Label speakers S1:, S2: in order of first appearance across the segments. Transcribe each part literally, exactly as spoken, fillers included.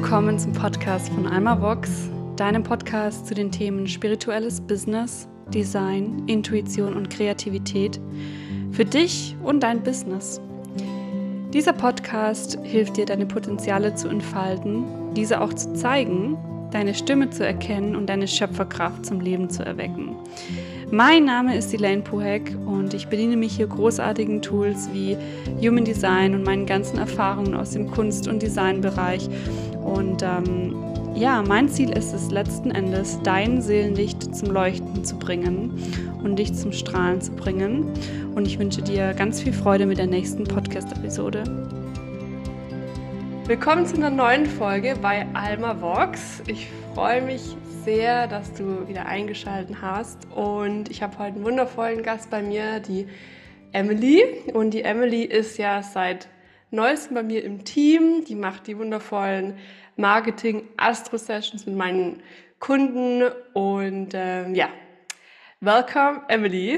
S1: willkommen zum Podcast von Alma Vox, deinem Podcast zu den Themen spirituelles Business, Design, Intuition und Kreativität für dich und dein Business. Dieser Podcast hilft dir, deine Potenziale zu entfalten, diese auch zu zeigen, deine Stimme zu erkennen und deine Schöpferkraft zum Leben zu erwecken. Mein Name ist Elaine Puhek und ich bediene mich hier großartigen Tools wie Human Design und meinen ganzen Erfahrungen aus dem Kunst- und Designbereich. Und ähm, ja, mein Ziel ist es letzten Endes, dein Seelenlicht zum Leuchten zu bringen und dich zum Strahlen zu bringen. Und ich wünsche dir ganz viel Freude mit der nächsten Podcast-Episode. Willkommen zu einer neuen Folge bei Alma Vox. Ich freue mich sehr, dass du wieder eingeschaltet hast, und ich habe heute einen wundervollen Gast bei mir, die Emily. Und die Emily ist ja seit neuestem bei mir im Team. Die macht die wundervollen Marketing-Astro-Sessions mit meinen Kunden. Und ähm, ja, welcome Emily.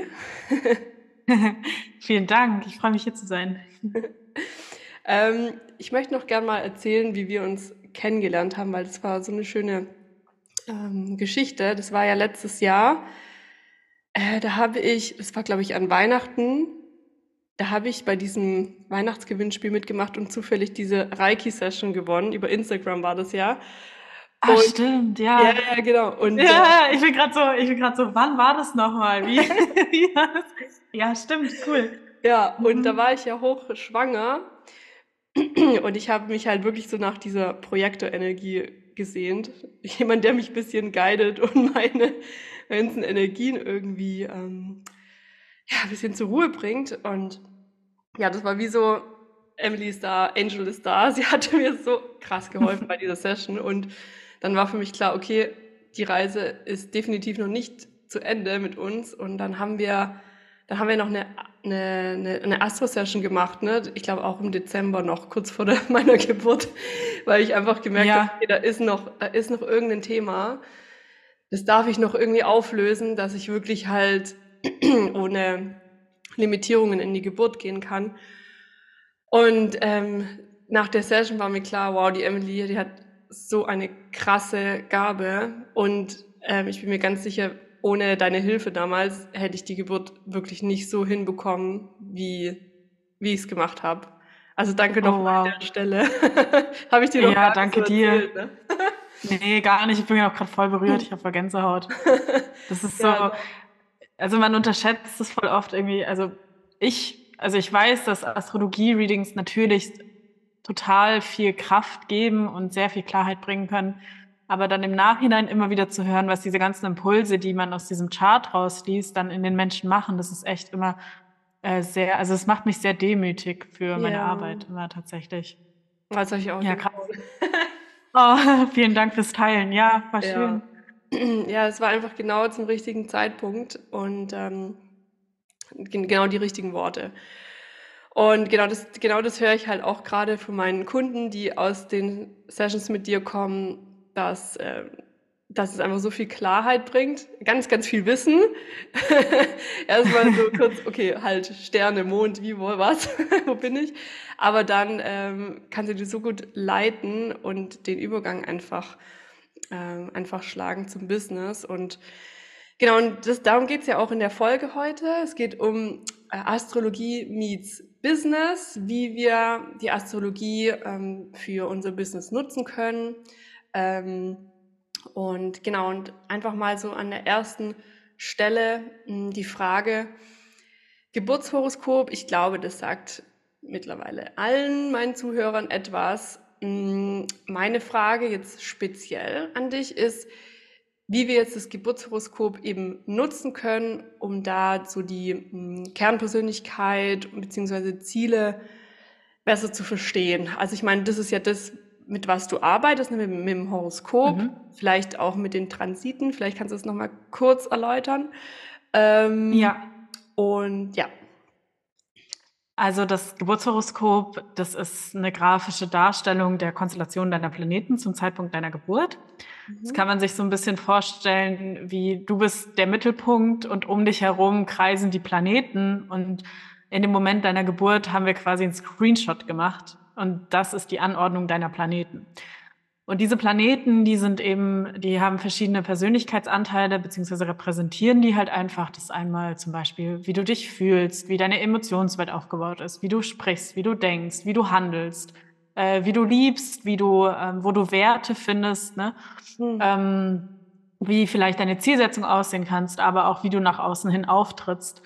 S2: Vielen Dank, ich freue mich hier zu sein.
S1: ähm, ich möchte noch gerne mal erzählen, wie wir uns kennengelernt haben, weil das war so eine schöne ähm, Geschichte. Das war ja letztes Jahr. Äh, da habe ich, das war glaube ich an Weihnachten, da habe ich bei diesem Weihnachtsgewinnspiel mitgemacht und zufällig diese Reiki-Session gewonnen. Über Instagram war das ja.
S2: Ah,
S1: Und,
S2: stimmt, ja.
S1: Ja, ja, genau. Und,
S2: ja, äh, ich bin gerade so, ich bin gerade so, wann war das nochmal? Wie, wie war das? Ja, stimmt, cool.
S1: Ja, und
S2: mhm.
S1: da war ich ja hochschwanger und ich habe mich halt wirklich so nach dieser Projektorenergie gesehnt. Jemand, der mich ein bisschen guidet und meine ganzen Energien irgendwie ähm, ja, ein bisschen zur Ruhe bringt. Und ja, das war wie so, Emily ist da, Angel ist da. Sie hatte mir so krass geholfen bei dieser Session. Und dann war für mich klar, okay, die Reise ist definitiv noch nicht zu Ende mit uns. Und dann haben wir, dann haben wir noch eine, eine, eine, eine Astro-Session gemacht, ne? Ich glaube auch im Dezember noch, kurz vor der, meiner Geburt, weil ich einfach gemerkt
S2: Ja.
S1: habe, okay, da ist noch, da ist noch irgendein Thema. Das darf ich noch irgendwie auflösen, dass ich wirklich halt ohne Limitierungen in die Geburt gehen kann. Und ähm, nach der Session war mir klar, wow, die Emily, die hat so eine krasse Gabe, und ähm, ich bin mir ganz sicher, ohne deine Hilfe damals hätte ich die Geburt wirklich nicht so hinbekommen, wie, wie ich es gemacht habe. Also danke nochmal
S2: Oh, wow.
S1: an der Stelle. Habe ich dir noch
S2: Ja,
S1: gar
S2: danke
S1: nicht so
S2: dir.
S1: erzählt, ne?
S2: Nee, gar nicht. Ich bin ja auch gerade voll berührt. Ich habe voll Gänsehaut. Das ist so,
S1: Ja,
S2: also man unterschätzt es voll oft irgendwie. Also ich, also ich weiß, dass Astrologie-Readings natürlich total viel Kraft geben und sehr viel Klarheit bringen können. Aber dann im Nachhinein immer wieder zu hören, was diese ganzen Impulse, die man aus diesem Chart rausliest, dann in den Menschen machen, das ist echt immer äh, sehr, also es macht mich sehr demütig für meine
S1: Ja.
S2: Arbeit immer tatsächlich.
S1: das habe ich auch
S2: Ja,
S1: gedacht.
S2: krass. Oh, vielen Dank fürs Teilen. Ja, war schön.
S1: Ja. Ja, es war einfach genau zum richtigen Zeitpunkt und ähm, gen- genau die richtigen Worte. Und genau das, genau das höre ich halt auch gerade von meinen Kunden, die aus den Sessions mit dir kommen, dass, äh, dass es einfach so viel Klarheit bringt, ganz, ganz viel Wissen. Erstmal so kurz, okay, halt Sterne, Mond, wie, wo, was, wo bin ich? Aber dann ähm, kann sie dir so gut leiten und den Übergang einfach, ähm, einfach schlagen zum Business. Und genau, und das, darum geht es ja auch in der Folge heute. Es geht um äh, Astrologie meets Business, wie wir die Astrologie ähm, für unser Business nutzen können. Ähm, und genau, und einfach mal so an der ersten Stelle mh, die Frage, Geburtshoroskop, ich glaube, das sagt mittlerweile allen meinen Zuhörern etwas. Mh, Meine Frage jetzt speziell an dich ist, wie wir jetzt das Geburtshoroskop eben nutzen können, um da so die mh, Kernpersönlichkeit bzw. Ziele besser zu verstehen. Also ich meine, das ist ja das, mit was du arbeitest, ne, mit, mit dem Horoskop,
S2: Mhm.
S1: vielleicht auch mit den Transiten. Vielleicht kannst du das nochmal kurz erläutern. Ähm,
S2: Ja.
S1: Und ja.
S2: Also das Geburtshoroskop, das ist eine grafische Darstellung der Konstellation deiner Planeten zum Zeitpunkt deiner Geburt. Das kann man sich so ein bisschen vorstellen, wie du bist der Mittelpunkt und um dich herum kreisen die Planeten, und in dem Moment deiner Geburt haben wir quasi einen Screenshot gemacht, und das ist die Anordnung deiner Planeten. Und diese Planeten, die sind eben, die haben verschiedene Persönlichkeitsanteile, beziehungsweise repräsentieren die halt einfach. Das einmal zum Beispiel, wie du dich fühlst, wie deine Emotionswelt aufgebaut ist, wie du sprichst, wie du denkst, wie du handelst, äh, wie du liebst, wie du, ähm, wo du Werte findest, ne?
S1: Mhm.
S2: Ähm, wie vielleicht deine Zielsetzung aussehen kannst, aber auch wie du nach außen hin auftrittst.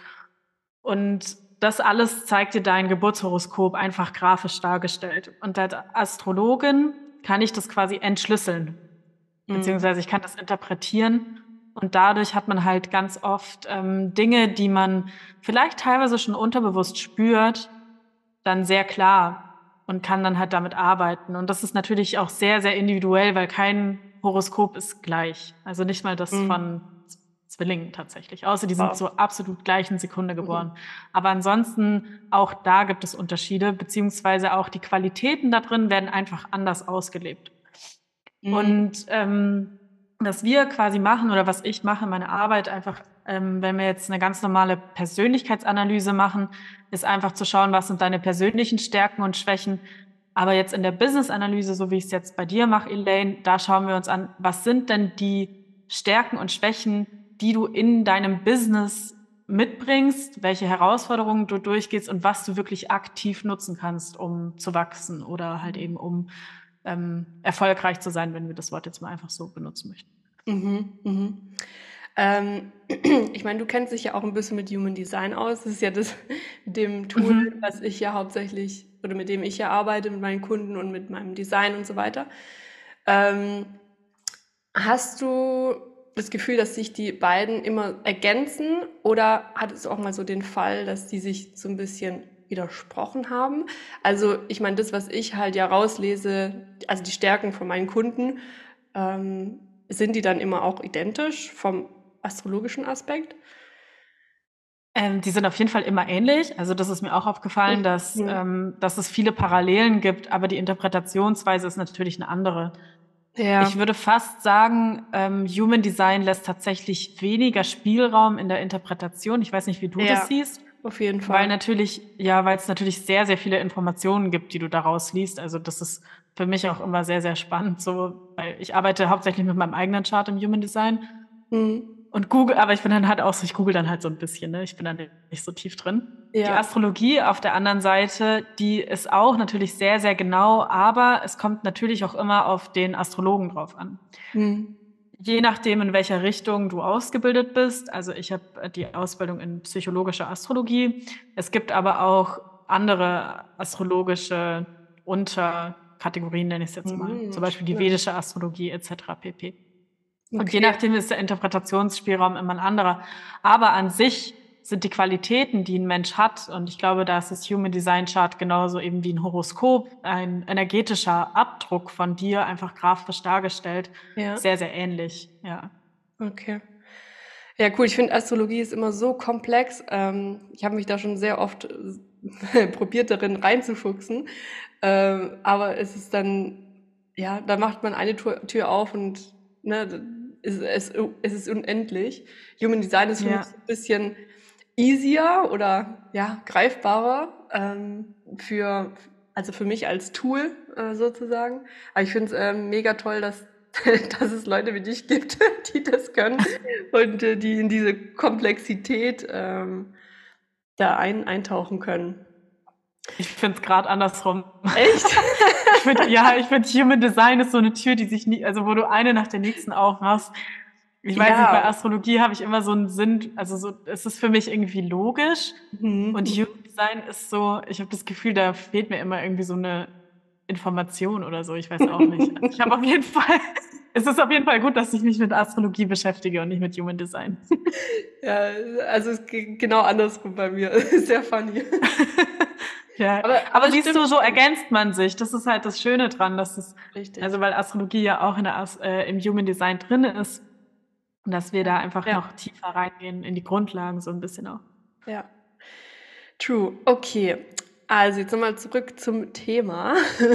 S2: Und das alles zeigt dir dein Geburtshoroskop einfach grafisch dargestellt. Und als Astrologin kann ich das quasi entschlüsseln,
S1: Mhm.
S2: beziehungsweise ich kann das interpretieren. Und dadurch hat man halt ganz oft ähm, Dinge, die man vielleicht teilweise schon unterbewusst spürt, dann sehr klar und kann dann halt damit arbeiten. Und das ist natürlich auch sehr, sehr individuell, weil kein Horoskop ist gleich. Also nicht mal das
S1: Mhm.
S2: von Zwillingen tatsächlich, außer die sind
S1: Wow.
S2: zur absolut gleichen Sekunde geboren.
S1: Mhm.
S2: Aber ansonsten, auch da gibt es Unterschiede, beziehungsweise auch die Qualitäten da drin werden einfach anders ausgelebt.
S1: Mhm.
S2: Und ähm, was wir quasi machen oder was ich mache, meine Arbeit einfach, ähm, wenn wir jetzt eine ganz normale Persönlichkeitsanalyse machen, ist einfach zu schauen, was sind deine persönlichen Stärken und Schwächen. Aber jetzt in der Business-Analyse, so wie ich es jetzt bei dir mache, Elaine, da schauen wir uns an, was sind denn die Stärken und Schwächen, die du in deinem Business mitbringst, welche Herausforderungen du durchgehst und was du wirklich aktiv nutzen kannst, um zu wachsen oder halt eben um ähm, erfolgreich zu sein, wenn wir das Wort jetzt mal einfach so benutzen möchten.
S1: Mhm. Mhm. Ähm, ich meine, du kennst dich ja auch ein bisschen mit Human Design aus. Das ist ja das mit dem Tool,
S2: Mhm.
S1: was ich ja hauptsächlich oder mit dem ich ja arbeite, mit meinen Kunden und mit meinem Design und so weiter. Ähm, hast du das Gefühl, dass sich die beiden immer ergänzen oder hat es auch mal so den Fall, dass die sich so ein bisschen widersprochen haben? Also ich meine, das, was ich halt ja rauslese, also die Stärken von meinen Kunden, ähm, sind die dann immer auch identisch vom astrologischen Aspekt?
S2: Ähm, die sind auf jeden Fall immer ähnlich. Also das ist mir auch aufgefallen, dass,
S1: Mhm.
S2: ähm, dass es viele Parallelen gibt, aber die Interpretationsweise ist natürlich eine andere.
S1: Ja,
S2: Ich würde fast sagen, ähm, Human Design lässt tatsächlich weniger Spielraum in der Interpretation. Ich weiß nicht, wie du das
S1: ja,
S2: siehst,
S1: auf jeden
S2: weil
S1: Fall.
S2: natürlich, ja, weil es natürlich sehr, sehr viele Informationen gibt, die du daraus liest. Also das ist für mich auch immer sehr, sehr spannend, so, weil ich arbeite hauptsächlich mit meinem eigenen Chart im Human Design
S1: Mhm.
S2: und Google, aber ich bin dann halt auch so, ich google dann halt so ein bisschen, ne? Ich bin dann nicht so tief drin. Die
S1: Ja.
S2: Astrologie auf der anderen Seite, die ist auch natürlich sehr, sehr genau, aber es kommt natürlich auch immer auf den Astrologen drauf an.
S1: Mhm.
S2: Je nachdem, in welcher Richtung du ausgebildet bist. Also ich habe die Ausbildung in psychologischer Astrologie. Es gibt aber auch andere astrologische Unterkategorien, nenne ich es jetzt mal. Zum
S1: Mhm,
S2: Beispiel die
S1: spannend.
S2: vedische Astrologie et cetera pp. Und je
S1: Okay.
S2: nachdem ist der Interpretationsspielraum immer ein anderer. Aber an sich sind die Qualitäten, die ein Mensch hat, und ich glaube, da ist das Human Design Chart genauso eben wie ein Horoskop, ein energetischer Abdruck von dir, einfach grafisch dargestellt,
S1: Ja,
S2: sehr, sehr ähnlich, ja.
S1: okay. Ja, cool. Ich finde, Astrologie ist immer so komplex. Ähm, ich habe mich da schon sehr oft äh, probiert, darin reinzufuchsen. Ähm, aber es ist dann, ja, da macht man eine Tür, Tür auf und ne, es, es, es ist unendlich. Human Design ist für mich
S2: Ja,
S1: so ein bisschen easier oder ja, greifbarer ähm, für, also für mich als Tool äh, sozusagen. Aber ich finde es ähm, mega toll, dass, dass es Leute wie dich gibt, die das können und äh, die in diese Komplexität ähm, da ein, eintauchen können.
S2: ich finde es gerade andersrum.
S1: Echt?
S2: Ich finde, ja, ich finde Human Design ist so eine Tür, die sich nie, also wo du eine nach der nächsten aufmachst. Ich weiß nicht, bei
S1: Ja.
S2: Astrologie habe ich immer so einen Sinn, also so, es ist für mich irgendwie logisch. Und
S1: Mhm.
S2: Human Design ist so, ich habe das Gefühl, da fehlt mir immer irgendwie so eine Information oder so, ich weiß auch nicht. Also ich habe auf jeden Fall, es ist auf jeden Fall gut, dass ich mich mit Astrologie beschäftige und nicht mit Human Design.
S1: Ja, also es geht genau andersrum bei mir. Sehr funny.
S2: Ja,
S1: Aber,
S2: aber
S1: aber
S2: siehst
S1: stimmt,
S2: du, so
S1: stimmt.
S2: ergänzt man sich. Das ist halt das Schöne dran, dass es, also
S1: Richtig.
S2: weil Astrologie ja auch in der, As- äh, im Human Design drin ist, und dass wir da einfach
S1: Ja,
S2: noch tiefer reingehen in die Grundlagen so ein bisschen auch.
S1: ja. True. Okay. Also jetzt nochmal zurück zum Thema.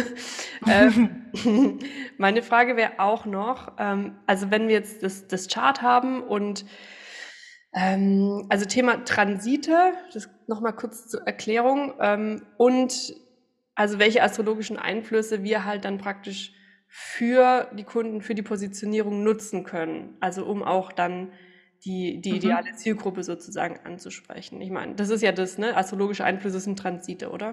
S1: ähm, meine Frage wäre auch noch, ähm, also wenn wir jetzt das, das Chart haben und ähm, also Thema Transite, das nochmal kurz zur Erklärung, ähm, und also welche astrologischen Einflüsse wir halt dann praktisch für die Kunden, für die Positionierung nutzen können. Also um auch dann die, die ideale
S2: Mhm.
S1: Zielgruppe sozusagen anzusprechen. Ich meine, das ist ja das, ne? Astrologische Einflüsse sind Transite, oder?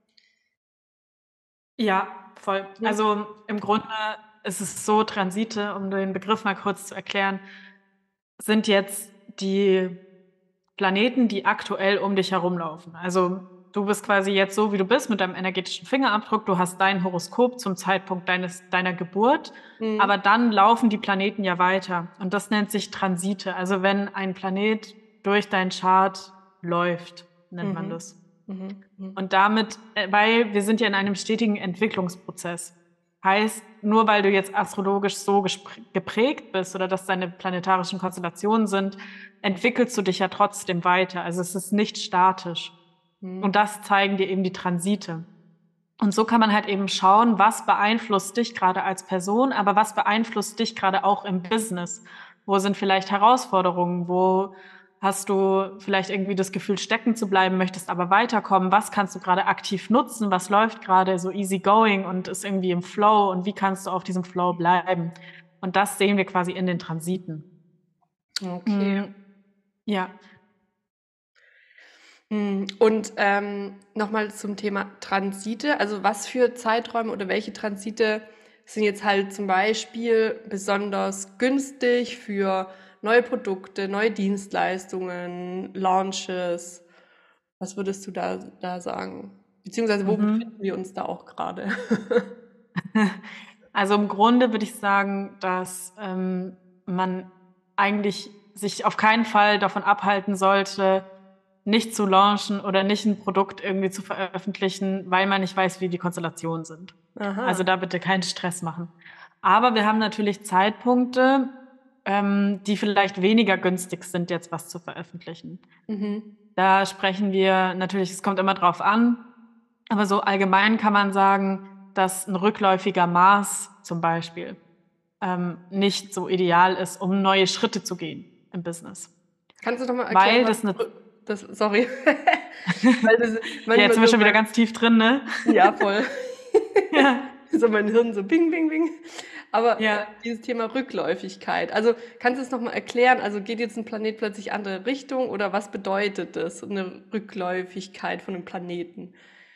S2: Ja, voll.
S1: Mhm.
S2: Also im Grunde ist es so, Transite, um den Begriff mal kurz zu erklären, sind jetzt die Planeten, die aktuell um dich herumlaufen. Also du bist quasi jetzt so, wie du bist, mit deinem energetischen Fingerabdruck. Du hast dein Horoskop zum Zeitpunkt deines, deiner Geburt.
S1: Mhm.
S2: Aber dann laufen die Planeten ja weiter. Und das nennt sich Transite. Also wenn ein Planet durch deinen Chart läuft, nennt man
S1: Mhm.
S2: das.
S1: Mhm. Mhm.
S2: Und damit, äh, weil wir sind ja in einem stetigen Entwicklungsprozess. Heißt, nur weil du jetzt astrologisch so gespr- geprägt bist oder dass deine planetarischen Konstellationen sind, entwickelst du dich ja trotzdem weiter. Also es ist nicht statisch.
S1: Mhm.
S2: Und das zeigen dir eben die Transite. Und so kann man halt eben schauen, was beeinflusst dich gerade als Person, aber was beeinflusst dich gerade auch im Business? Wo sind vielleicht Herausforderungen? Wo hast du vielleicht irgendwie das Gefühl, stecken zu bleiben, möchtest aber weiterkommen? Was kannst du gerade aktiv nutzen? Was läuft gerade so easy going und ist irgendwie im Flow? Und wie kannst du auf diesem Flow bleiben? Und das sehen wir quasi in den Transiten.
S1: Okay.
S2: Mm, ja.
S1: Mm, Und ähm, nochmal zum Thema Transite. Also was für Zeiträume oder welche Transite sind jetzt halt zum Beispiel besonders günstig für neue Produkte, neue Dienstleistungen, Launches? Was würdest du da, da sagen? Beziehungsweise wo
S2: Mhm.
S1: befinden wir uns da auch gerade?
S2: Also im Grunde würde ich sagen, dass ähm, man eigentlich sich auf keinen Fall davon abhalten sollte, nicht zu launchen oder nicht ein Produkt irgendwie zu veröffentlichen, weil man nicht weiß, wie die Konstellationen sind. Also
S1: Aha.
S2: da bitte keinen Stress machen. Aber wir haben natürlich Zeitpunkte, ähm, die vielleicht weniger günstig sind, jetzt was zu veröffentlichen.
S1: Mhm.
S2: Da sprechen wir natürlich, es kommt immer drauf an, aber so allgemein kann man sagen, dass ein rückläufiger Mars zum Beispiel ähm, nicht so ideal ist, um neue Schritte zu gehen im Business.
S1: Kannst du doch mal erklären,
S2: Weil
S1: was
S2: das eine,
S1: das, sorry, weil das
S2: ja, jetzt
S1: manchmal
S2: sind wir
S1: so
S2: schon wieder
S1: beim,
S2: ganz tief drin, ne?
S1: ja, voll.
S2: Ja,
S1: So mein Hirn so bing, bing, bing. Aber äh,
S2: ja.
S1: dieses Thema Rückläufigkeit, also kannst du es nochmal erklären? Also geht jetzt ein Planet plötzlich andere Richtung oder was bedeutet das, eine Rückläufigkeit von einem Planeten?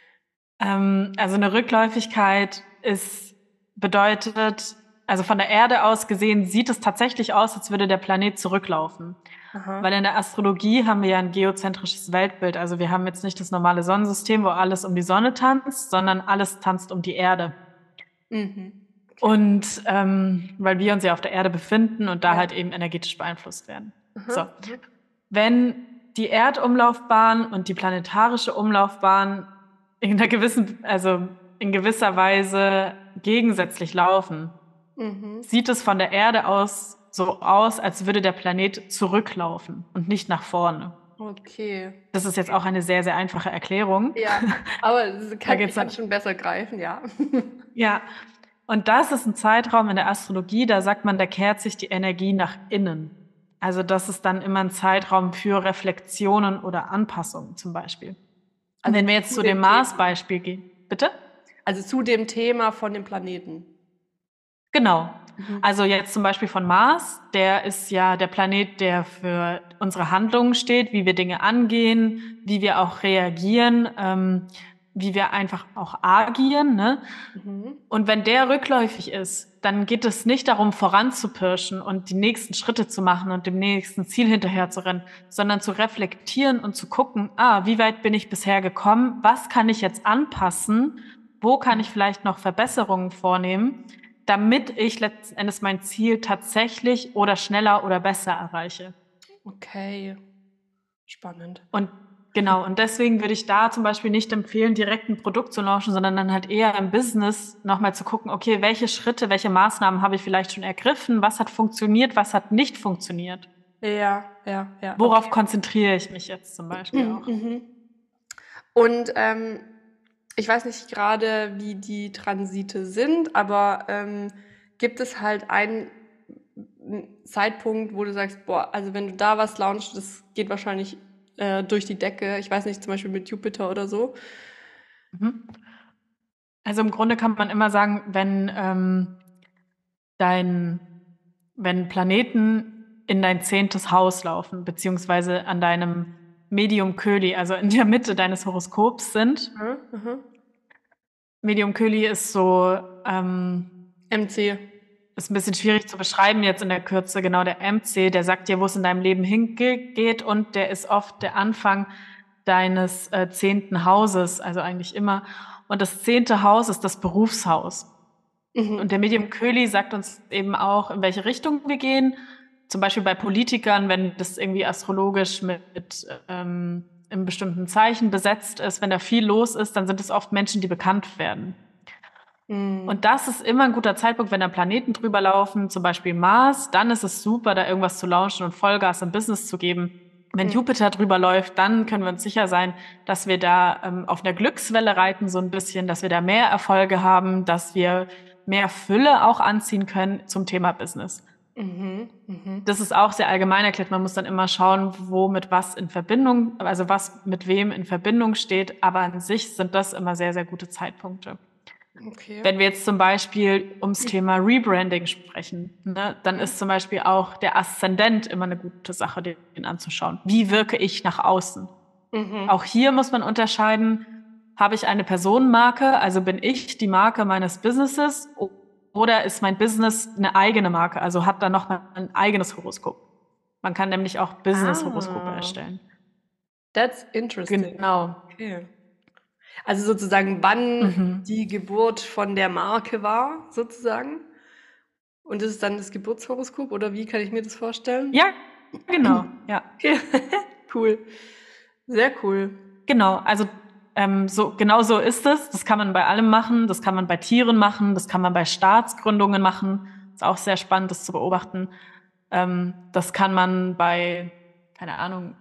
S2: Ähm, also eine Rückläufigkeit ist, bedeutet, also von der Erde aus gesehen, sieht es tatsächlich aus, als würde der Planet zurücklaufen.
S1: Aha.
S2: Weil in der Astrologie haben wir ja ein geozentrisches Weltbild. Also wir haben jetzt nicht das normale Sonnensystem, wo alles um die Sonne tanzt, sondern alles tanzt um die Erde.
S1: Mhm. Okay.
S2: Und ähm, weil wir uns ja auf der Erde befinden und da
S1: Ja.
S2: halt eben energetisch beeinflusst werden.
S1: Aha.
S2: So,
S1: Aha.
S2: wenn die Erdumlaufbahn und die planetarische Umlaufbahn in einer gewissen, also in gewisser Weise gegensätzlich laufen,
S1: Mhm.
S2: sieht es von der Erde aus so aus, als würde der Planet zurücklaufen und nicht nach vorne.
S1: Okay.
S2: Das ist jetzt auch eine sehr, sehr einfache Erklärung.
S1: Ja, aber es
S2: Da
S1: kann, ich
S2: geht's
S1: kann es
S2: dann,
S1: schon besser greifen, ja.
S2: ja. Und das ist ein Zeitraum in der Astrologie, da sagt man, da kehrt sich die Energie nach innen. Also das ist dann immer ein Zeitraum für Reflexionen oder Anpassungen zum Beispiel.
S1: Also
S2: Wenn wir jetzt
S1: zu
S2: zu dem
S1: dem Thema.
S2: Mars-Beispiel gehen, bitte?
S1: Also zu dem Thema von dem Planeten.
S2: Genau.
S1: Mhm.
S2: Also jetzt zum Beispiel von Mars, der ist ja der Planet, der für unsere Handlungen steht, wie wir Dinge angehen, wie wir auch reagieren, ähm, wie wir einfach auch agieren. Ne?
S1: Mhm.
S2: Und wenn der rückläufig ist, dann geht es nicht darum, voranzupirschen und die nächsten Schritte zu machen und dem nächsten Ziel hinterherzurennen, sondern zu reflektieren und zu gucken, ah, wie weit bin ich bisher gekommen? Was kann ich jetzt anpassen? Wo kann ich vielleicht noch Verbesserungen vornehmen, damit ich letzten Endes mein Ziel tatsächlich oder schneller oder besser erreiche?
S1: Okay, spannend.
S2: Und genau, und deswegen würde ich da zum Beispiel nicht empfehlen, direkt ein Produkt zu launchen, sondern dann halt eher im Business nochmal zu gucken, okay, welche Schritte, welche Maßnahmen habe ich vielleicht schon ergriffen, was hat funktioniert, was hat nicht funktioniert.
S1: Ja, ja, ja,
S2: Worauf
S1: okay.
S2: konzentriere ich mich jetzt zum Beispiel auch?
S1: Mhm. Und ähm, ich weiß nicht gerade, wie die Transite sind, aber ähm, gibt es halt einen Zeitpunkt, wo du sagst, boah, also wenn du da was launchst, das geht wahrscheinlich äh, durch die Decke. Ich weiß nicht, zum Beispiel mit Jupiter oder so.
S2: Mhm. Also im Grunde kann man immer sagen, wenn ähm, dein, wenn Planeten in dein zehntes Haus laufen, beziehungsweise an deinem Medium Köli, also in der Mitte deines Horoskops sind.
S1: Mhm. Mhm.
S2: Medium Köli ist so, ähm,
S1: M C.
S2: ist ein bisschen schwierig zu beschreiben jetzt in der Kürze, genau der M C, der sagt dir, wo es in deinem Leben hingeht, und der ist oft der Anfang deines äh, zehnten Hauses, also eigentlich immer. Und das zehnte Haus ist das Berufshaus.
S1: Mhm.
S2: Und der Medium Köli sagt uns eben auch, in welche Richtung wir gehen. Zum Beispiel bei Politikern, wenn das irgendwie astrologisch mit, mit ähm, einem bestimmten Zeichen besetzt ist, wenn da viel los ist, dann sind es oft Menschen, die bekannt werden.
S1: Mhm.
S2: Und das ist immer ein guter Zeitpunkt, wenn da Planeten drüber laufen, zum Beispiel Mars, dann ist es super, da irgendwas zu launchen und Vollgas im Business zu geben. Wenn
S1: Mhm.
S2: Jupiter drüber läuft, dann können wir uns sicher sein, dass wir da ähm, auf einer Glückswelle reiten, so ein bisschen, dass wir da mehr Erfolge haben, dass wir mehr Fülle auch anziehen können zum Thema Business.
S1: Mhm. Mhm.
S2: Das ist auch sehr allgemein erklärt. Man muss dann immer schauen, wo mit was in Verbindung, also was mit wem in Verbindung steht. Aber an sich sind das immer sehr, sehr gute Zeitpunkte.
S1: Okay.
S2: Wenn wir jetzt zum Beispiel ums Thema Rebranding sprechen, ne, dann ist zum Beispiel auch der Aszendent immer eine gute Sache, den anzuschauen. Wie wirke ich nach außen?
S1: Mhm.
S2: Auch hier muss man unterscheiden, habe ich eine Personenmarke, also bin ich die Marke meines Businesses, oder ist mein Business eine eigene Marke, also hat da noch mal ein eigenes Horoskop. Man kann nämlich auch Business-Horoskope
S1: Ah.
S2: erstellen.
S1: That's interesting.
S2: Genau.
S1: Okay. Also sozusagen, wann
S2: Mhm.
S1: die Geburt von der Marke war, sozusagen? Und das ist dann das Geburtshoroskop, oder wie kann ich mir das vorstellen?
S2: Ja, genau, ja.
S1: Okay. Cool. Sehr cool.
S2: Genau, also ähm, so, genau so ist es. Das kann man bei allem machen. Das kann man bei Tieren machen. Das kann man bei Staatsgründungen machen. Ist auch sehr spannend, das zu beobachten. Ähm, das kann man bei, keine Ahnung,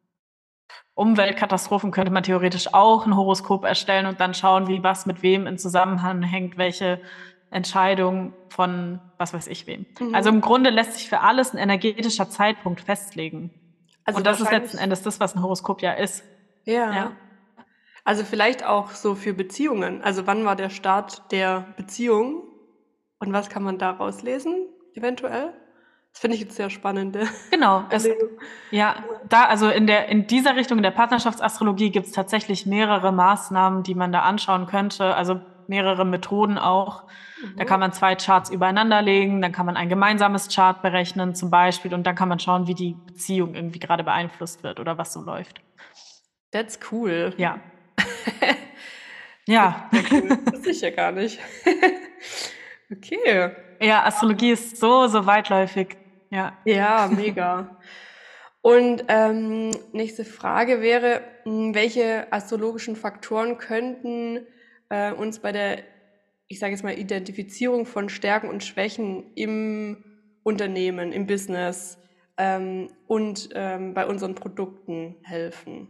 S2: Umweltkatastrophen könnte man theoretisch auch ein Horoskop erstellen und dann schauen, wie was mit wem in Zusammenhang hängt, welche Entscheidung von was weiß ich wem.
S1: Mhm.
S2: Also im Grunde lässt sich für alles ein energetischer Zeitpunkt festlegen.
S1: Also
S2: Und das ist
S1: wahrscheinlich-
S2: letzten Endes das, was ein Horoskop ja ist.
S1: Ja.
S2: Ja.
S1: Also vielleicht auch so für Beziehungen. Also wann war der Start der Beziehung und was kann man daraus lesen, eventuell? Das finde ich jetzt sehr spannend.
S2: Genau, es, ja, da, also in der, in dieser Richtung, in der Partnerschaftsastrologie gibt es tatsächlich mehrere Maßnahmen, die man da anschauen könnte, also mehrere Methoden auch. Da kann man zwei Charts übereinander legen, dann kann man ein gemeinsames Chart berechnen zum Beispiel, und dann kann man schauen, wie die Beziehung irgendwie gerade beeinflusst wird oder was so läuft.
S1: That's cool.
S2: Ja. Ja.
S1: Das ist ja cool. Das wusste ich ja gar nicht. Okay.
S2: Ja, Astrologie ist so, so weitläufig. Ja.
S1: Ja, mega. Und ähm, nächste Frage wäre, mh, welche astrologischen Faktoren könnten äh, uns bei der, ich sage jetzt mal, Identifizierung von Stärken und Schwächen im Unternehmen, im Business ähm, und ähm, bei unseren Produkten helfen?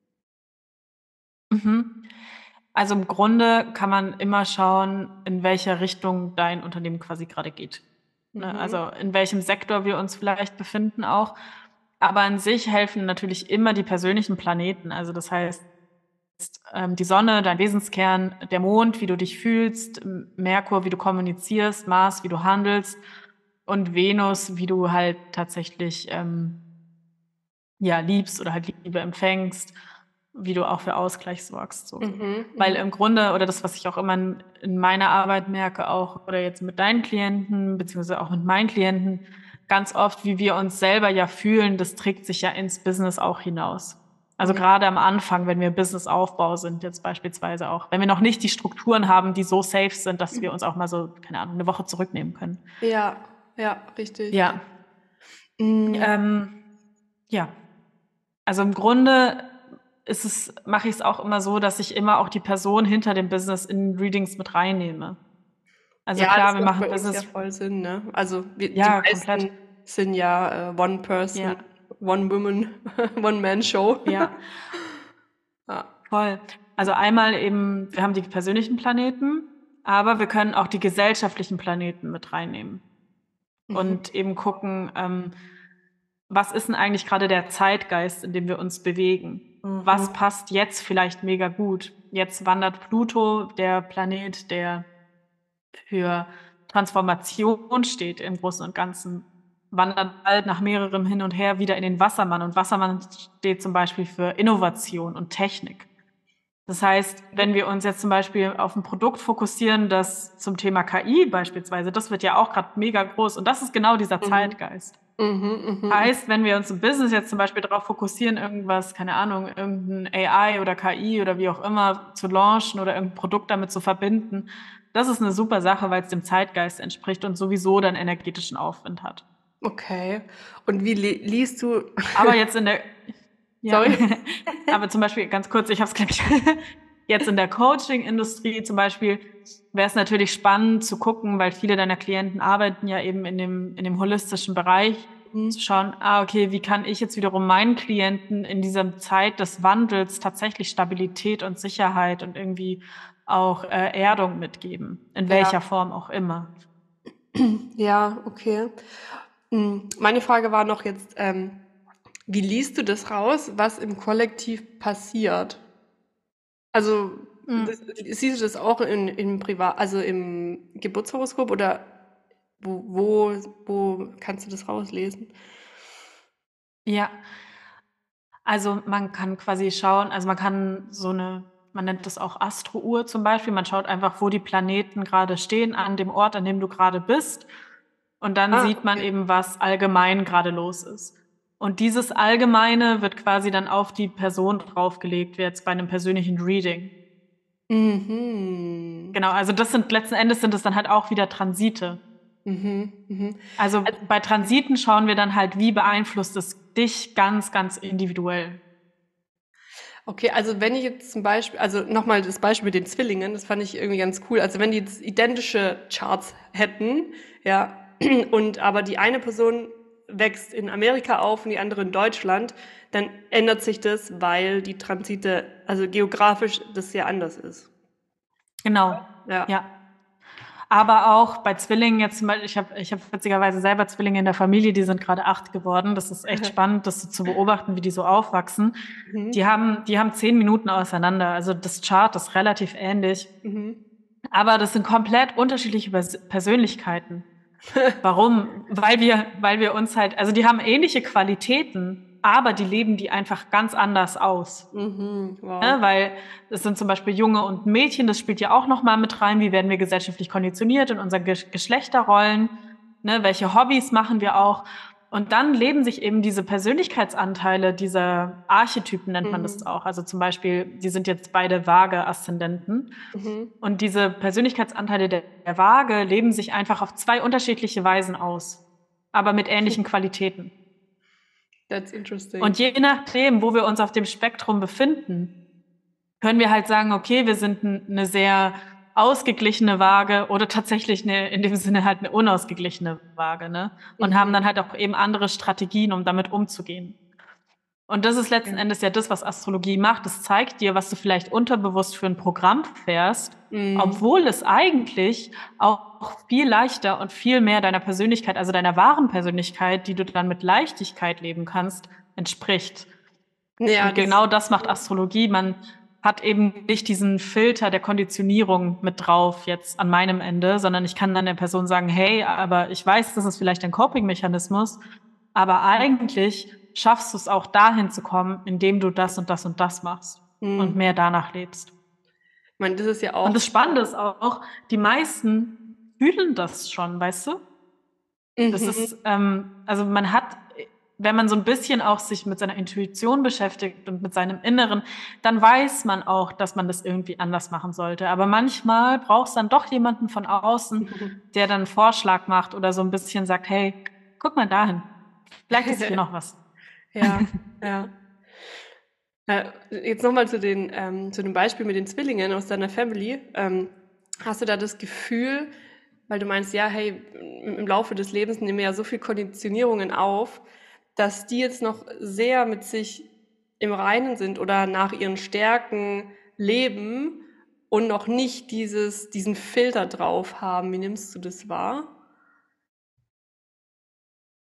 S2: Mhm. Also im Grunde kann man immer schauen, in welcher Richtung dein Unternehmen quasi gerade geht. Ne?
S1: Mhm.
S2: Also in welchem Sektor wir uns vielleicht befinden auch. Aber an sich helfen natürlich immer die persönlichen Planeten. Also das heißt, ähm, die Sonne, dein Wesenskern, der Mond, wie du dich fühlst, Merkur, wie du kommunizierst, Mars, wie du handelst, und Venus, wie du halt tatsächlich ähm, ja, liebst oder halt Liebe empfängst, wie du auch für Ausgleich sorgst. So.
S1: Mhm,
S2: Weil
S1: mhm.
S2: im Grunde, oder das, was ich auch immer in, in meiner Arbeit merke, auch, oder jetzt mit deinen Klienten, beziehungsweise auch mit meinen Klienten, ganz oft, wie wir uns selber ja fühlen, das trägt sich ja ins Business auch hinaus. Also
S1: Ja.
S2: gerade am Anfang, wenn wir im Businessaufbau sind, jetzt beispielsweise auch, wenn wir noch nicht die Strukturen haben, die so safe sind, dass wir uns auch mal so, keine Ahnung, eine Woche zurücknehmen können.
S1: Ja, ja, richtig.
S2: Ja.
S1: Mm,
S2: Ähm, ja. Also im Grunde ist es, mache ich es auch immer so, dass ich immer auch die Person hinter dem Business in Readings mit reinnehme. Also
S1: ja,
S2: klar,
S1: das
S2: wir
S1: macht
S2: machen
S1: bei uns ja
S2: Business.
S1: voll Sinn, ne? Also wir, die
S2: Ja,
S1: meisten
S2: komplett.
S1: sind ja äh, One Person,
S2: Ja.
S1: One Woman, One Man Show.
S2: Ja,
S1: Ja.
S2: voll. Also einmal eben, wir haben die persönlichen Planeten, aber wir können auch die gesellschaftlichen Planeten mit reinnehmen.
S1: Mhm.
S2: Und eben gucken, ähm, was ist denn eigentlich gerade der Zeitgeist, in dem wir uns bewegen?
S1: Mhm.
S2: Was passt jetzt vielleicht mega gut? Jetzt wandert Pluto, der Planet, der für Transformation steht im Großen und Ganzen, wandert bald nach mehrerem Hin und Her wieder in den Wassermann. Und Wassermann steht zum Beispiel für Innovation und Technik. Das heißt, wenn wir uns jetzt zum Beispiel auf ein Produkt fokussieren, das zum Thema K I beispielsweise, das wird ja auch gerade mega groß und das ist genau dieser
S1: Mhm.
S2: Zeitgeist.
S1: Mhm, mhm.
S2: Heißt, wenn wir uns im Business jetzt zum Beispiel darauf fokussieren, irgendwas, keine Ahnung, irgendein A I oder K I oder wie auch immer zu launchen oder irgendein Produkt damit zu verbinden, das ist eine super Sache, weil es dem Zeitgeist entspricht und sowieso dann energetischen Aufwind hat.
S1: Okay. Und wie li liest du
S2: Aber jetzt in der ja,
S1: Sorry.
S2: aber zum Beispiel ganz kurz, ich habe es gleich jetzt in der Coaching-Industrie zum Beispiel wäre es natürlich spannend zu gucken, weil viele deiner Klienten arbeiten ja eben in dem in dem holistischen Bereich,
S1: Mhm.
S2: zu schauen, ah, okay, wie kann ich jetzt wiederum meinen Klienten in dieser Zeit des Wandels tatsächlich Stabilität und Sicherheit und irgendwie auch äh, Erdung mitgeben, in
S1: Ja.
S2: welcher Form auch immer.
S1: Ja, okay. Hm, meine Frage war noch jetzt, ähm, wie liest du das raus, was im Kollektiv passiert? Also,
S2: Mhm.
S1: das, siehst du das auch in, in Privat, also im Geburtshoroskop oder wo, wo, wo kannst du das rauslesen?
S2: Ja, also man kann quasi schauen, also man kann so eine, man nennt das auch Astrouhr zum Beispiel, man schaut einfach, wo die Planeten gerade stehen, an dem Ort, an dem du gerade bist. Und dann
S1: Ah,
S2: sieht man
S1: okay.
S2: eben, was allgemein gerade los ist. Und dieses Allgemeine wird quasi dann auf die Person draufgelegt, wie jetzt bei einem persönlichen Reading.
S1: Mhm.
S2: Genau, also das sind letzten Endes sind es dann halt auch wieder Transite.
S1: Mhm. Mhm.
S2: Also bei Transiten schauen wir dann halt, wie beeinflusst es dich ganz, ganz individuell.
S1: Okay, also wenn ich jetzt zum Beispiel, also nochmal das Beispiel mit den Zwillingen, das fand ich irgendwie ganz cool. Also wenn die jetzt identische Charts hätten, ja, und aber die eine Person wächst in Amerika auf und die andere in Deutschland, dann ändert sich das, weil die Transite, also geografisch, das sehr anders ist.
S2: Genau,
S1: Ja.
S2: ja. Aber auch bei Zwillingen jetzt zum Beispiel, ich habe ich hab witzigerweise selber Zwillinge in der Familie, die sind gerade acht geworden. Das ist echt spannend, das so zu beobachten, wie die so aufwachsen.
S1: Mhm.
S2: Die haben, die haben zehn Minuten auseinander. Also das Chart ist relativ ähnlich.
S1: Mhm.
S2: Aber das sind komplett unterschiedliche Pers- Persönlichkeiten. Warum? Weil wir, weil wir uns halt, also die haben ähnliche Qualitäten, aber die leben die einfach ganz anders aus.
S1: Mhm. Wow.
S2: Ne? Weil es sind zum Beispiel Junge und Mädchen, das spielt ja auch nochmal mit rein. Wie werden wir gesellschaftlich konditioniert in unseren Ge Geschlechterrollen? Ne? Welche Hobbys machen wir auch? Und dann leben sich eben diese Persönlichkeitsanteile, diese Archetypen nennt man das
S1: Mhm.
S2: auch. Also zum Beispiel, die sind jetzt beide Waage-Aszendenten.
S1: Mhm.
S2: Und diese Persönlichkeitsanteile der, der Waage leben sich einfach auf zwei unterschiedliche Weisen aus, aber mit ähnlichen Qualitäten.
S1: That's interesting.
S2: Und je nachdem, wo wir uns auf dem Spektrum befinden, können wir halt sagen, okay, wir sind eine sehr ausgeglichene Waage oder tatsächlich eine, in dem Sinne halt eine unausgeglichene Waage, ne? Und
S1: Mhm.
S2: haben dann halt auch eben andere Strategien, um damit umzugehen. Und das ist letzten
S1: Ja.
S2: Endes ja das, was Astrologie macht. Es zeigt dir, was du vielleicht unterbewusst für ein Programm fährst,
S1: Mhm.
S2: obwohl es eigentlich auch viel leichter und viel mehr deiner Persönlichkeit, also deiner wahren Persönlichkeit, die du dann mit Leichtigkeit leben kannst, entspricht.
S1: Ja,
S2: Und
S1: das,
S2: genau das macht Astrologie. Man hat eben nicht diesen Filter der Konditionierung mit drauf jetzt an meinem Ende, sondern ich kann dann der Person sagen, hey, aber ich weiß, das ist vielleicht ein Coping-Mechanismus, aber eigentlich schaffst du es auch dahin zu kommen, indem du das und das und das machst
S1: mhm.
S2: und mehr danach lebst.
S1: Ich meine, das ist ja auch.
S2: Und das Spannende ist auch, die meisten fühlen das schon, weißt du? Das
S1: Mhm.
S2: ist, ähm, also man hat, wenn man so ein bisschen auch sich mit seiner Intuition beschäftigt und mit seinem Inneren, dann weiß man auch, dass man das irgendwie anders machen sollte. Aber manchmal braucht es dann doch jemanden von außen, der dann einen Vorschlag macht oder so ein bisschen sagt, hey, guck mal dahin. Vielleicht ist hier noch was.
S1: Ja, ja. Äh, jetzt nochmal zu den, ähm, zu dem Beispiel mit den Zwillingen aus deiner Family. Ähm, hast du da das Gefühl, weil du meinst, ja, hey, im im Laufe des Lebens nehmen wir ja so viel Konditionierungen auf, dass die jetzt noch sehr mit sich im Reinen sind oder nach ihren Stärken leben und noch nicht dieses, diesen Filter drauf haben. Wie nimmst du das wahr?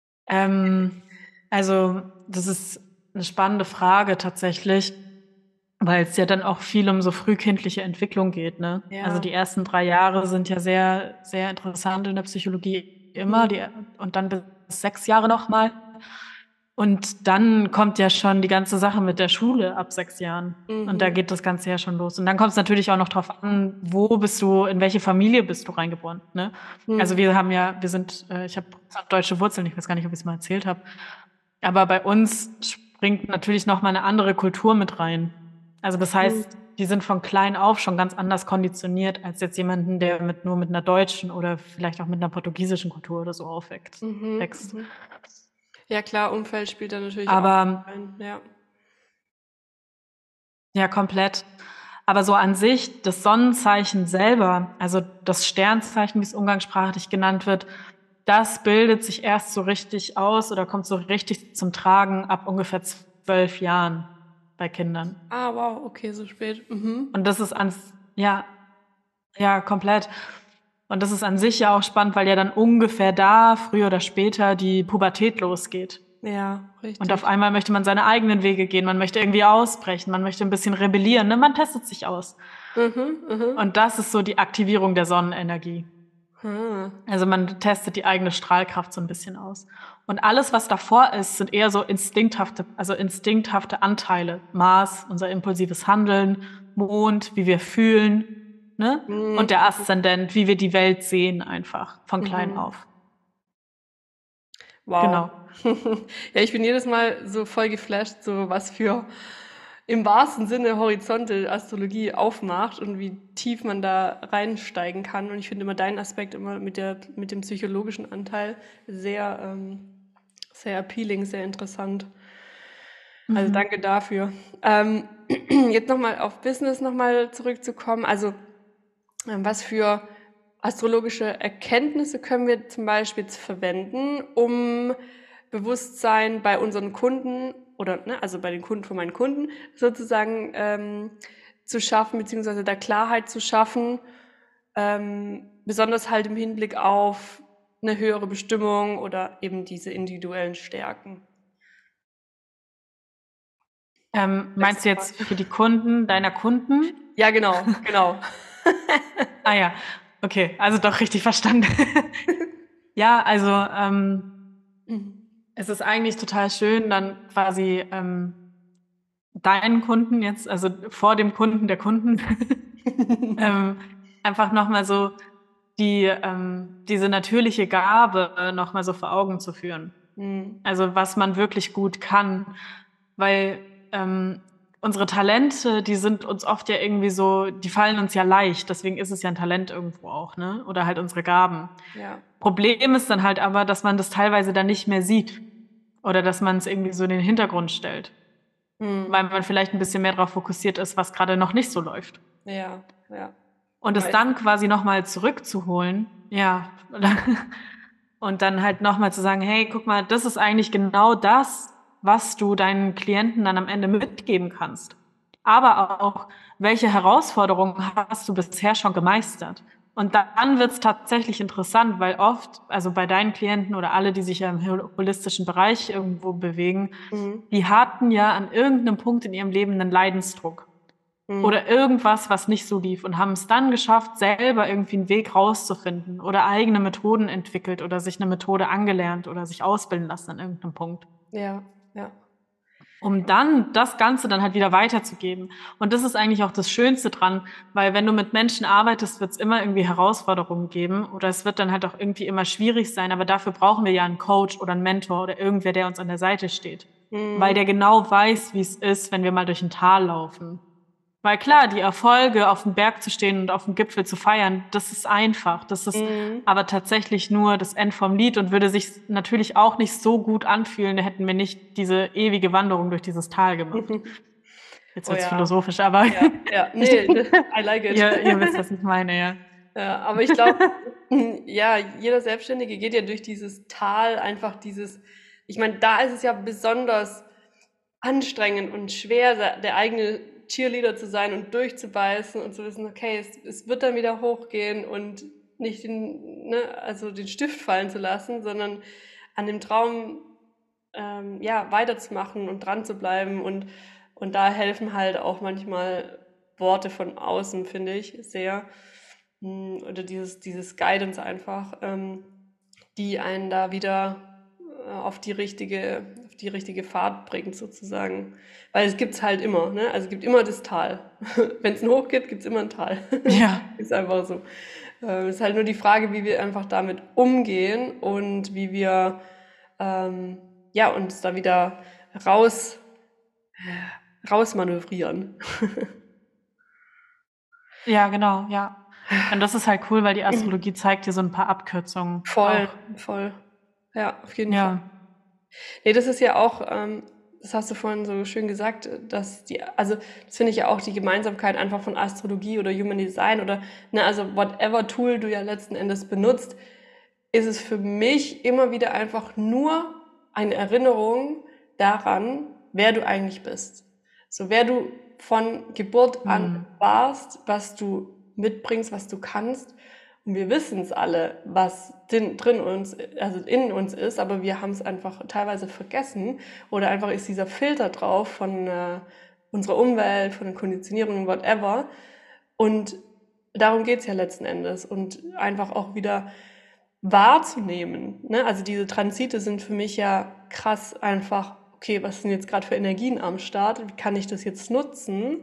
S2: Ähm, also, das ist eine spannende Frage tatsächlich. weil es ja dann auch viel um so frühkindliche Entwicklung geht, ne? Also
S1: Ja.
S2: die ersten drei Jahre sind ja sehr, sehr interessant in der Psychologie immer,
S1: Mhm.
S2: die, und dann bis sechs Jahre nochmal. Und dann kommt ja schon die ganze Sache mit der Schule ab sechs Jahren. Und da
S1: Mhm.
S2: geht das Ganze ja schon los. Und dann kommt es natürlich auch noch drauf an, wo bist du, in welche Familie bist du reingeboren, ne? Also
S1: Mhm.
S2: wir haben ja, wir sind, äh, ich habe deutsche Wurzeln, ich weiß gar nicht, ob ich es mal erzählt habe. Aber bei uns springt natürlich noch mal eine andere Kultur mit rein. Also das heißt,
S1: Mhm.
S2: die sind von klein auf schon ganz anders konditioniert als jetzt jemanden, der mit nur mit einer deutschen oder vielleicht auch mit einer portugiesischen Kultur oder so aufwächst.
S1: Mhm.
S2: Wächst.
S1: Mhm. Ja klar, Umfeld spielt da natürlich auch
S2: Aber
S1: rein, ja.
S2: ja, komplett. Aber so an sich, das Sonnenzeichen selber, also das Sternzeichen, wie es umgangssprachlich genannt wird, das bildet sich erst so richtig aus oder kommt so richtig zum Tragen ab ungefähr zwölf Jahren bei Kindern.
S1: Ah, wow, okay, so spät. Mhm.
S2: Und das ist an, ja, ja, komplett. Und das ist an sich ja auch spannend, weil ja dann ungefähr da, früher oder später, die Pubertät losgeht.
S1: Ja,
S2: Und auf
S1: richtig.
S2: einmal möchte man seine eigenen Wege gehen, man möchte irgendwie ausbrechen, man möchte ein bisschen rebellieren, ne? Man testet sich aus.
S1: Mhm, mhm.
S2: Und das ist so die Aktivierung der Sonnenenergie.
S1: Ah.
S2: Also man testet die eigene Strahlkraft so ein bisschen aus. Und alles, was davor ist, sind eher so instinkthafte, also instinkthafte Anteile. Mars, unser impulsives Handeln, Mond, wie wir fühlen, ne? Und
S1: Mhm.
S2: der Aszendent, wie wir die Welt sehen, einfach von klein
S1: Mhm.
S2: auf.
S1: Wow.
S2: Genau.
S1: Ja, ich bin jedes Mal so voll geflasht, so was für im wahrsten Sinne Horizonte Astrologie aufmacht und wie tief man da reinsteigen kann. Und ich finde immer deinen Aspekt immer mit der, mit dem psychologischen Anteil sehr, ähm, sehr appealing, sehr interessant. Also
S2: Mhm.
S1: danke dafür. Ähm, jetzt nochmal auf Business nochmal zurückzukommen. Also ähm, was für astrologische Erkenntnisse können wir zum Beispiel jetzt verwenden, um Bewusstsein bei unseren Kunden oder ne, also bei den Kunden von meinen Kunden sozusagen ähm, zu schaffen, beziehungsweise da Klarheit zu schaffen, ähm, besonders halt im Hinblick auf eine höhere Bestimmung oder eben diese individuellen Stärken.
S2: Ähm,
S1: Nächste
S2: meinst du
S1: Frage.
S2: jetzt für die Kunden deiner Kunden?
S1: Ja, genau, genau.
S2: Ah ja, okay, also doch richtig verstanden. Ja, also ähm, es ist eigentlich total schön, dann quasi ähm, deinen Kunden jetzt, also vor dem Kunden der Kunden, ähm, einfach nochmal so die, ähm, diese natürliche Gabe äh, nochmal so vor Augen zu führen.
S1: Mhm.
S2: Also was man wirklich gut kann, weil ähm, unsere Talente, die sind uns oft ja irgendwie so, die fallen uns ja leicht, deswegen ist es ja ein Talent irgendwo auch, ne? Oder halt unsere Gaben.
S1: Ja.
S2: Problem ist dann halt aber, dass man das teilweise dann nicht mehr sieht oder dass man es irgendwie so in den Hintergrund stellt,
S1: Mhm.
S2: weil man vielleicht ein bisschen mehr darauf fokussiert ist, was gerade noch nicht so läuft.
S1: Ja, ja.
S2: Und es dann
S1: Meistens.
S2: quasi nochmal zurückzuholen, ja, und dann halt nochmal zu sagen, hey, guck mal, das ist eigentlich genau das, was du deinen Klienten dann am Ende mitgeben kannst. Aber auch, welche Herausforderungen hast du bisher schon gemeistert? Und dann wird es tatsächlich interessant, weil oft, also bei deinen Klienten oder alle, die sich ja im holistischen Bereich irgendwo bewegen,
S1: Mhm.
S2: die hatten ja an irgendeinem Punkt in ihrem Leben einen Leidensdruck
S1: Mhm.
S2: oder irgendwas, was nicht so lief und haben es dann geschafft, selber irgendwie einen Weg rauszufinden oder eigene Methoden entwickelt oder sich eine Methode angelernt oder sich ausbilden lassen an irgendeinem Punkt,
S1: Ja, ja.
S2: um dann das Ganze dann halt wieder weiterzugeben. Und das ist eigentlich auch das Schönste dran, weil wenn du mit Menschen arbeitest, wird es immer irgendwie Herausforderungen geben oder es wird dann halt auch irgendwie immer schwierig sein, aber dafür brauchen wir ja einen Coach oder einen Mentor oder irgendwer, der uns an der Seite steht, weil
S1: Mhm.
S2: der genau weiß, wie es ist, wenn wir mal durch ein Tal laufen. Weil klar, die Erfolge, auf dem Berg zu stehen und auf dem Gipfel zu feiern, das ist einfach. Das ist
S1: Mhm.
S2: aber tatsächlich nur das End vom Lied und würde sich natürlich auch nicht so gut anfühlen, hätten wir nicht diese ewige Wanderung durch dieses Tal gemacht. Jetzt
S1: Oh
S2: wird's
S1: ja,
S2: philosophisch, aber
S1: ja, ja.
S2: ich
S1: Ne,
S2: denke,
S1: I like it.
S2: ihr, ihr wisst, was ich meine, ja.
S1: Ja, aber ich glaube, ja, jeder Selbstständige geht ja durch dieses Tal einfach dieses ich meine, da ist es ja besonders anstrengend und schwer, der der eigene Cheerleader zu sein und durchzubeißen und zu wissen: „Okay, es es wird dann wieder hochgehen“ und nicht den ne, also den Stift fallen zu lassen, sondern an dem Traum, ähm, ja, weiterzumachen und dran zu bleiben und Und da helfen halt auch manchmal Worte von außen, finde ich, sehr. Mm, Oder dieses, dieses Guidance einfach, ähm, die einen da wieder äh, auf die richtige, auf die richtige Fahrt bringt, sozusagen. Weil es gibt's halt immer, ne? Also es gibt immer das Tal. Wenn es ein Hoch gibt, gibt's immer ein Tal.
S2: Ja,
S1: Ist einfach so. Ähm, Es ist halt nur die Frage, wie wir einfach damit umgehen und wie wir ähm, ja, uns da wieder raus, rausmanövrieren.
S2: ja, genau, ja. Und das ist halt cool, weil die Astrologie zeigt dir so ein paar Abkürzungen
S1: Voll,
S2: auch.
S1: voll. Ja, auf jeden Fall.
S2: Ja,
S1: Nee, das ist ja auch, ähm, das hast du vorhin so schön gesagt, dass die, also das finde ich ja auch die Gemeinsamkeit einfach von Astrologie oder Human Design oder, ne, also whatever Tool du ja letzten Endes benutzt, ist es für mich immer wieder einfach nur eine Erinnerung daran, wer du eigentlich bist. So, wer du von Geburt an
S2: hm.
S1: warst, was du mitbringst, was du kannst. Und wir wissen es alle, was drin, drin uns, also in uns ist, aber wir haben es einfach teilweise vergessen oder einfach ist dieser Filter drauf von äh, unserer Umwelt, von den Konditionierungen, whatever. Und darum geht's ja letzten Endes. Und einfach auch wieder wahrzunehmen. Ne? Also diese Transite sind für mich ja krass einfach, okay, was sind jetzt gerade für Energien am Start? Wie kann ich das jetzt nutzen?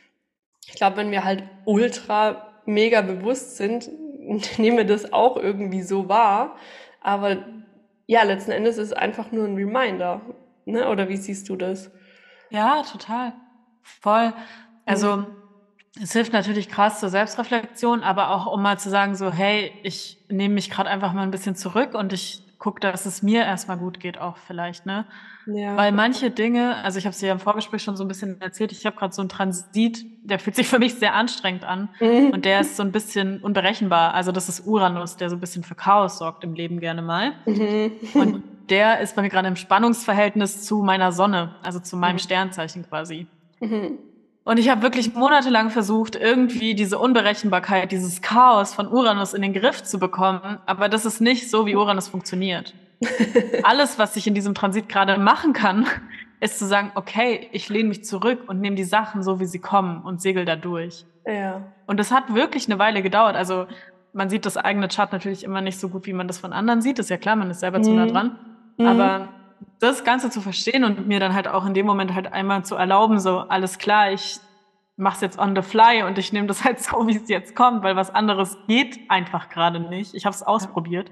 S1: Ich glaube, wenn wir halt ultra mega bewusst sind, nehmen wir das auch irgendwie so wahr. Aber ja, letzten Endes ist es einfach nur ein Reminder. Ne? Oder wie siehst du das?
S2: Ja, total. Voll.
S1: Mhm.
S2: Also es hilft natürlich krass zur Selbstreflexion, aber auch um mal zu sagen, so, hey, ich nehme mich gerade einfach mal ein bisschen zurück und ich gucke, dass es mir erstmal gut geht, auch vielleicht, ne?
S1: Ja.
S2: Weil manche Dinge, also ich habe es dir ja im Vorgespräch schon so ein bisschen erzählt, ich habe gerade so einen Transit, der fühlt sich für mich sehr anstrengend an und der
S1: Mhm.
S2: ist so ein bisschen unberechenbar. Also das ist Uranus, der so ein bisschen für Chaos sorgt im Leben gerne mal. Und
S1: Mhm.
S2: der ist bei mir gerade im Spannungsverhältnis zu meiner Sonne, also zu meinem Sternzeichen quasi.
S1: Mhm.
S2: Und ich habe wirklich monatelang versucht, irgendwie diese Unberechenbarkeit, dieses Chaos von Uranus in den Griff zu bekommen. Aber das ist nicht so, wie Uranus funktioniert. Alles, was ich in diesem Transit gerade machen kann, ist zu sagen, okay, ich lehne mich zurück und nehme die Sachen so, wie sie kommen und segel da durch.
S1: Ja.
S2: Und das hat wirklich eine Weile gedauert. Also man sieht das eigene Chart natürlich immer nicht so gut, wie man das von anderen sieht. Ist ja klar, man ist selber zu nah
S1: Mhm.
S2: dran.
S1: Mhm.
S2: Aber das Ganze zu verstehen und mir dann halt auch in dem Moment halt einmal zu erlauben, so alles klar, ich mach's jetzt on the fly und ich nehme das halt so, wie es jetzt kommt, weil was anderes geht einfach gerade nicht. Ich habe es ausprobiert.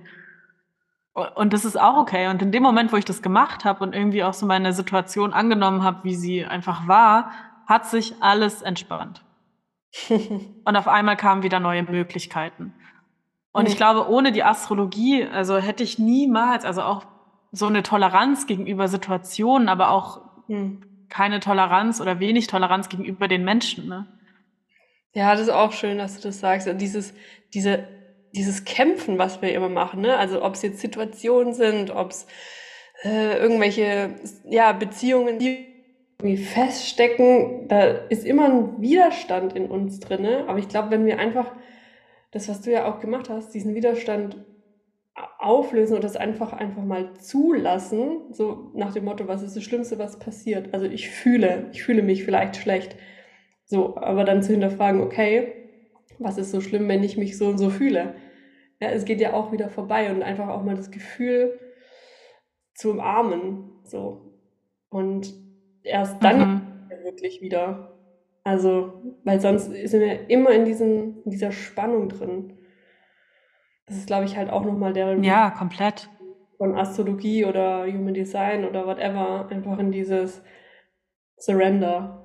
S2: Und das ist auch okay. Und in dem Moment, wo ich das gemacht habe und irgendwie auch so meine Situation angenommen habe, wie sie einfach war, hat sich alles entspannt. Und auf einmal kamen wieder neue Möglichkeiten. Und ich
S1: Mhm.
S2: glaube, ohne die Astrologie, also hätte ich niemals, also auch so eine Toleranz gegenüber Situationen, aber auch
S1: Mhm.
S2: keine Toleranz oder wenig Toleranz gegenüber den Menschen, ne?
S1: Ja, das ist auch schön, dass du das sagst. Und dieses, diese, dieses Kämpfen, was wir immer machen, ne? Also ob es jetzt Situationen sind, ob es äh, irgendwelche ja, Beziehungen, die irgendwie feststecken, da ist immer ein Widerstand in uns drin. Ne? Aber ich glaube, wenn wir einfach das, was du ja auch gemacht hast, diesen Widerstand auflösen und das einfach einfach mal zulassen, so nach dem Motto, was ist das Schlimmste, was passiert? Also ich fühle, ich fühle mich vielleicht schlecht. So, aber dann zu hinterfragen, okay, was ist so schlimm, wenn ich mich so und so fühle? Ja, es geht ja auch wieder vorbei und einfach auch mal das Gefühl zu umarmen, so. Und erst dann
S2: Mhm.
S1: wirklich wieder. Also, weil sonst sind wir immer in diesen, in dieser Spannung drin. Das ist, glaube ich, halt auch nochmal der Read
S2: Ja, komplett.
S1: von Astrologie oder Human Design oder whatever, einfach in dieses Surrender.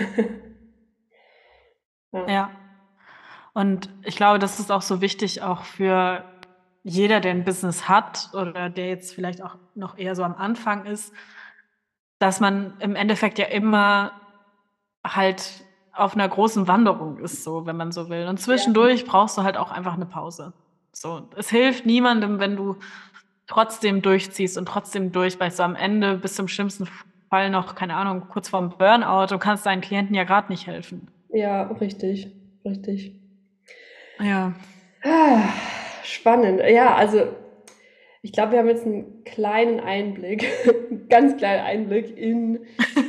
S1: Ja.
S2: Ja. Und ich glaube, das ist auch so wichtig, auch für jeder, der ein Business hat oder der jetzt vielleicht auch noch eher so am Anfang ist, dass man im Endeffekt ja immer halt auf einer großen Wanderung ist, so, wenn man so will. Und zwischendurch brauchst du halt auch einfach eine Pause. So, es hilft niemandem, wenn du trotzdem durchziehst und trotzdem durchbeißt. So am Ende bis zum schlimmsten Fall noch, keine Ahnung, kurz vorm Burnout und kannst deinen Klienten ja gerade nicht helfen.
S1: Ja, richtig, richtig.
S2: Ja.
S1: Ah, spannend. Ja, also ich glaube, wir haben jetzt einen kleinen Einblick, einen ganz kleinen Einblick in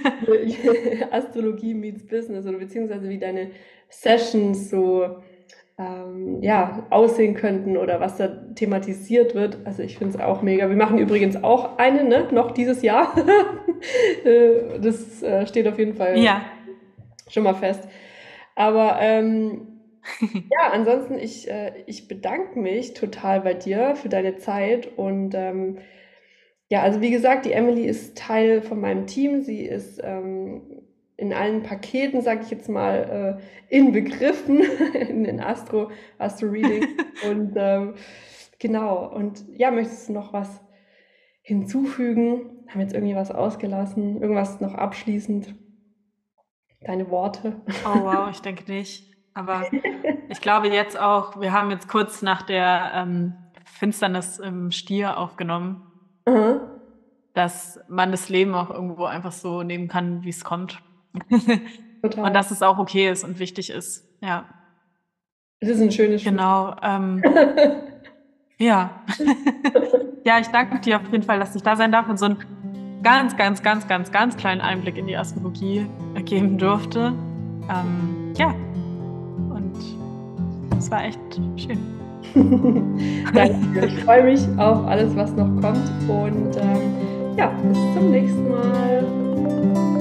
S1: Astrologie meets Business oder beziehungsweise wie deine Sessions so ähm, ja, aussehen könnten oder was da thematisiert wird. Also ich finde es auch mega. Wir machen übrigens auch eine, ne? Noch dieses Jahr. Äh, das äh, steht auf jeden Fall
S2: Ja.
S1: schon mal fest. Aber ähm, ja, ansonsten, ich, äh, ich bedanke mich total bei dir für deine Zeit und ähm, ja, also wie gesagt, die Emily ist Teil von meinem Team. Sie ist ähm, in allen Paketen, sage ich jetzt mal, äh, inbegriffen in den Astro, Astro Reading. Und ähm, genau, und ja, möchtest du noch was hinzufügen? Haben wir jetzt irgendwie was ausgelassen? Irgendwas noch abschließend? Deine Worte?
S2: Oh wow, ich denke nicht. Aber ich glaube jetzt auch, wir haben jetzt kurz nach der ähm, Finsternis im Stier aufgenommen,
S1: Aha,
S2: dass man das Leben auch irgendwo einfach so nehmen kann, wie es kommt. Und
S1: total.
S2: dass es auch okay ist und wichtig ist. Ja,
S1: Das ist ein schönes Schluss.
S2: genau. Ähm, ja. Ja, ich danke dir auf jeden Fall, dass ich da sein darf und so einen ganz, ganz, ganz, ganz, ganz kleinen Einblick in die Astrologie geben durfte. Ähm, ja, und es war echt schön.
S1: Danke dir. Ich freue mich auf alles, was noch kommt. Und ähm, ja, bis zum nächsten Mal.